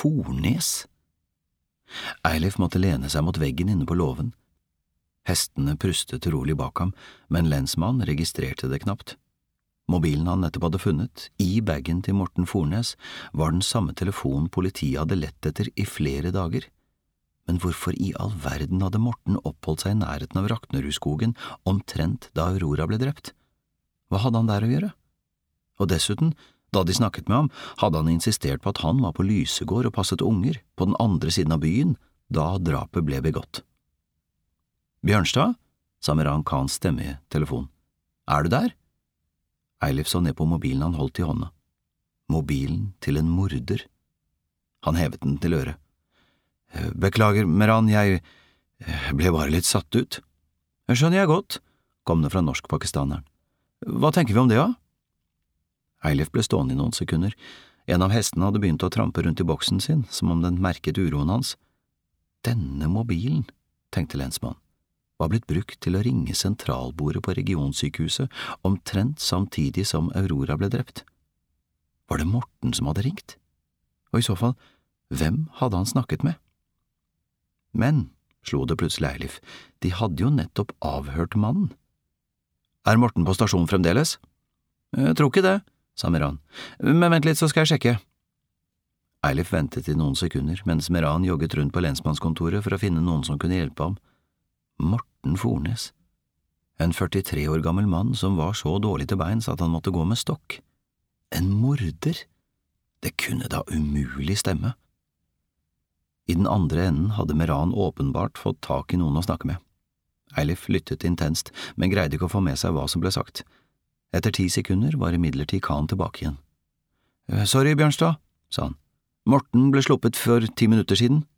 Fornes. Eilif måtte lene seg mot veggen inne på låven. Hestene prustet urolig bak ham, men lensmannen registrerte det knapt. Mobilen han nettopp hadde funnet, i bagen til Morten Fornes, var den samme telefonen politiet hadde lett etter i flere dager. Men hvorfor i all verden hadde Morten oppholdt seg i nærheten av Raknerudskogen omtrent da Aurora ble drept? Hva hadde han der å gjøre? Og dessuten, da de snakket med ham, hadde han insistert på at han var på Lysegård og passet unger på den andre siden av byen, da drapet ble begått. «Bjørnstad?» sa Meran Khans stemme i telefon. «Er du der?» Eilif så ned på mobilen han holdt i hånda. Mobilen til en morder. Han hevet den til øret. «Beklager, Meran, jeg ble bare litt satt ut.» «Skjønner jeg godt», kom det fra norsk-pakistaneren. «Hva tenker vi om det, da?» Eilif ble stående i noen sekunder. En av hestene hadde begynt å trampe rundt i boksen sin, som om den merket uroen hans. Denne mobilen, tenkte lensmannen, var blitt brukt til å ringe sentralbordet på regionsykehuset omtrent samtidig som Aurora ble drept. Var det Morten som hadde ringt? Og i så fall, hvem hadde han snakket med? Men, slo det plutselig Eilif, de hadde jo nettopp avhørt mannen. «Er Morten på stasjonen fremdeles?» «Jeg tror ikke det», sa Meran. «Men vent litt, så skal jeg sjekke.» Eilif ventet i noen sekunder, mens Meran jogget rundt på lensmannskontoret for å finne noen som kunne hjelpe ham. Morten Fornes. En 43 år gammel mann som var så dårlig til beins at han måtte gå med stokk. En morder? Det kunne da umulig stemme. I den andre enden hadde Meran åpenbart fått tak i noen å snakke med. Eilif lyttet intenst, men greide ikke å få med seg hva som ble sagt. Etter 10 sekunder var imidlertid Khan tilbake igjen. «Sorry, Bjørnstad», sa han. «Morten ble sluppet for 10 minutter siden.»